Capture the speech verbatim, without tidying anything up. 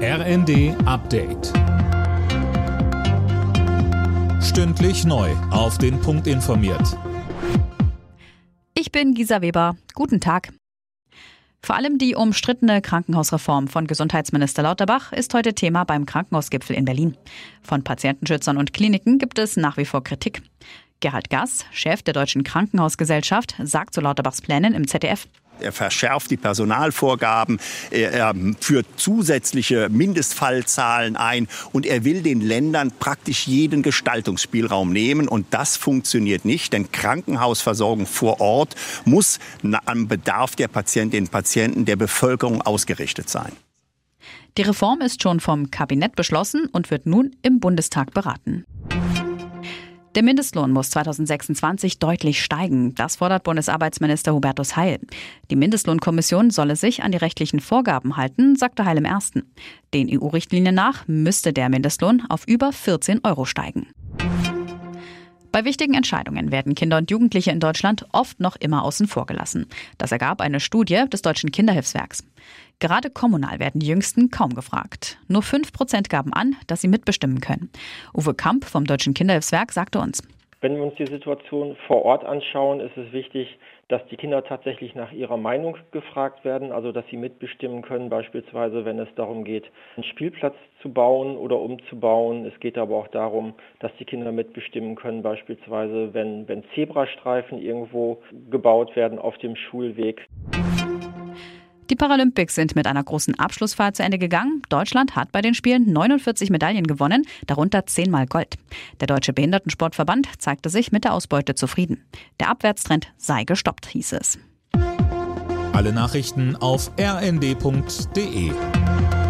R N D Update. Stündlich neu auf den Punkt informiert. Ich bin Gisa Weber. Guten Tag. Vor allem die umstrittene Krankenhausreform von Gesundheitsminister Lauterbach ist heute Thema beim Krankenhausgipfel in Berlin. Von Patientenschützern und Kliniken gibt es nach wie vor Kritik. Gerhard Gass, Chef der Deutschen Krankenhausgesellschaft, sagt zu Lauterbachs Plänen im Z D F. Er verschärft die Personalvorgaben, er führt zusätzliche Mindestfallzahlen ein und er will den Ländern praktisch jeden Gestaltungsspielraum nehmen. Und das funktioniert nicht, denn Krankenhausversorgung vor Ort muss am Bedarf der Patientinnen und Patienten der Bevölkerung ausgerichtet sein. Die Reform ist schon vom Kabinett beschlossen und wird nun im Bundestag beraten. Der Mindestlohn muss zweitausendsechsundzwanzig deutlich steigen. Das fordert Bundesarbeitsminister Hubertus Heil. Die Mindestlohnkommission solle sich an die rechtlichen Vorgaben halten, sagte Heil im Ersten. Den E U-Richtlinien nach müsste der Mindestlohn auf über vierzehn Euro steigen. Bei wichtigen Entscheidungen werden Kinder und Jugendliche in Deutschland oft noch immer außen vor gelassen. Das ergab eine Studie des Deutschen Kinderhilfswerks. Gerade kommunal werden die Jüngsten kaum gefragt. Nur fünf Prozent gaben an, dass sie mitbestimmen können. Uwe Kamp vom Deutschen Kinderhilfswerk sagte uns: Wenn wir uns die Situation vor Ort anschauen, ist es wichtig, dass die Kinder tatsächlich nach ihrer Meinung gefragt werden, also dass sie mitbestimmen können, beispielsweise wenn es darum geht, einen Spielplatz zu bauen oder umzubauen. Es geht aber auch darum, dass die Kinder mitbestimmen können, beispielsweise wenn, wenn Zebrastreifen irgendwo gebaut werden auf dem Schulweg. Die Paralympics sind mit einer großen Abschlussfeier zu Ende gegangen. Deutschland hat bei den Spielen neunundvierzig Medaillen gewonnen, darunter zehnmal Gold. Der Deutsche Behindertensportverband zeigte sich mit der Ausbeute zufrieden. Der Abwärtstrend sei gestoppt, hieß es. Alle Nachrichten auf r n d punkt d e.